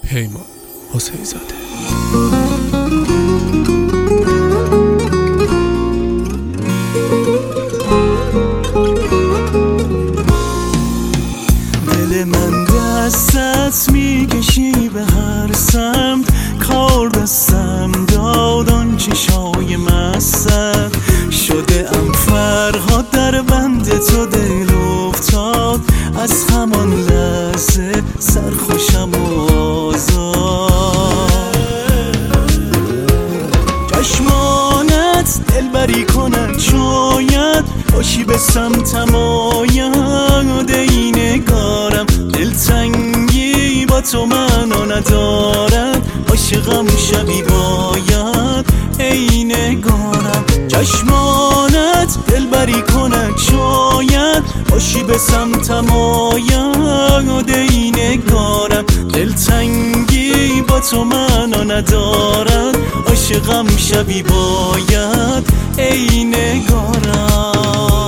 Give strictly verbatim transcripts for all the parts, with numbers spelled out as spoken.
پیمان حسین زاده. دل من دستت میکشی به هر سمت، کار دستم دادان چشای مستت شده ام فرهاد در بند تو دل افتاد، از همان لحظه سرخوشم و آزاد. چشمانت دلبری کند شاید باشی به سمتم آید، ای نگارم دلتنگی با تو منو ندارد، عاشقم شبی باید ای نگارم. چشمانت دلبری کند شاید باشی به سمتم آید، ای نگارم دلتنگی با تو منو ندارد، عاشقم شبی باید ای نگارم.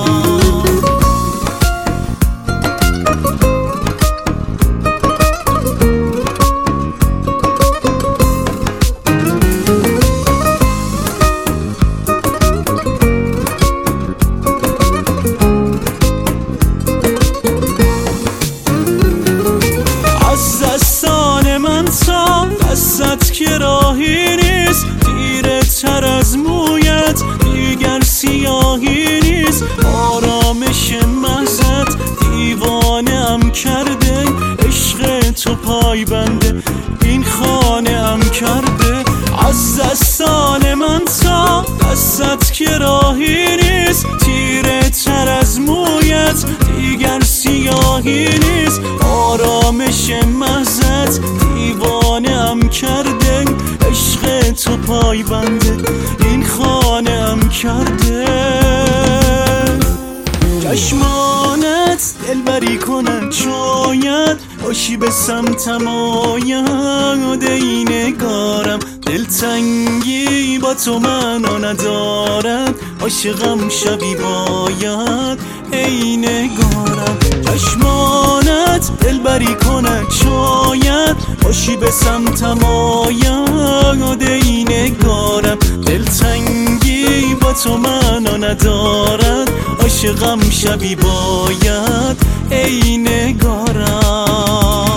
دستت که راهی نیست، تیره تر از مویت دیگر سیاهی نیست، آرامش محضت دیوانه ام کرده، عشق تو پای بنده این خانه ام کرده. از دستان من تا دستت که راهی نیست، تیره تر از مویت دیگر سیاهی نیست، آرامش محضت دیوانه ام کرده، عشق تو پای بنده این خانه ام کرده. چشمانت دلبری کند شاید باشی به سمتم آید، ای نگارم دلتنگی با تو منو ندارد، عاشقم شبی باید ای نگارم. چشمانت دلبری کند شاید باشی به سمتم آید، ای نگارم دلتنگی با تو منو ندارد، عاشقم شبی باید ای نگارم.